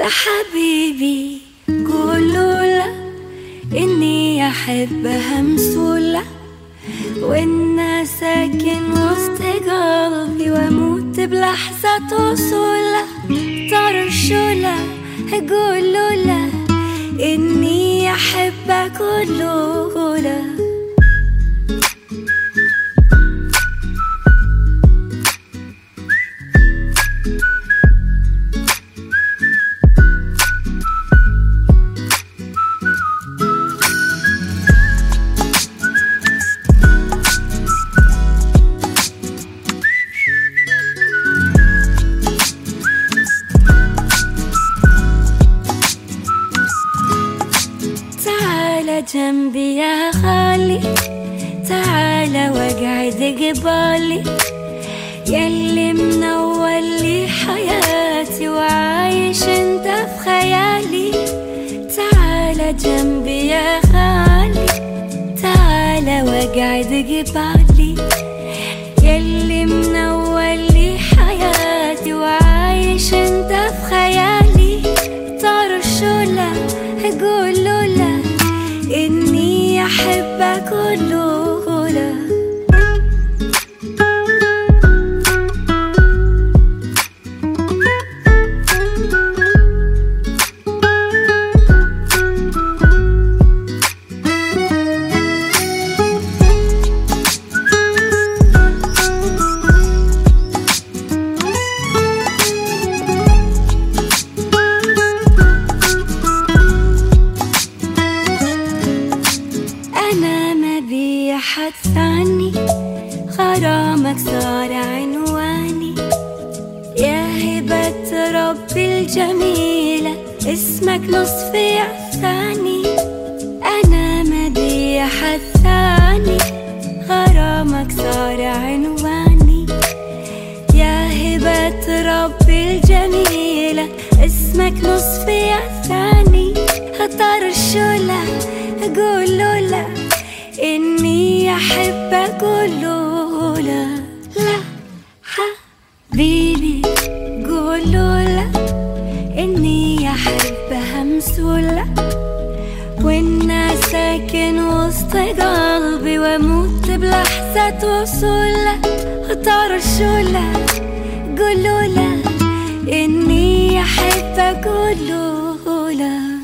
لحبيبي قولوله إني أحبها مسؤولة، وإنه ساكن وسط قلبي وأموت بلحظة وصوله. طرشوله قولوله إني أحبها قولوله. جنبي يا غالي، تعال واقعد قبالي، ياللي منور لي حياتي وعايش انت في خيالي. تعال جنبي يا غالي، تعال واقعد قبالي، ياللي منور لي حياتي وعايش انت في خيالي. طرشوله قولوله إني أحبها قولوله. أنا ما بي أحد ثاني، غرامك صار عنواني، يا هبة ربي الجميلة اسمك نصفي الثاني. أنا ما بي أحد ثاني، غرامك صار عنواني، يا هبة ربي الجميلة اسمك نصفي الثاني. طرشوله قولوله إني أحبها قولوله. لا حبيبي قولوله إني أحبها مسؤولة، وإنه ساكن وسط قلبي وأموت بلحظة وصوله. طرشوله قولوله إني أحبها قولوله.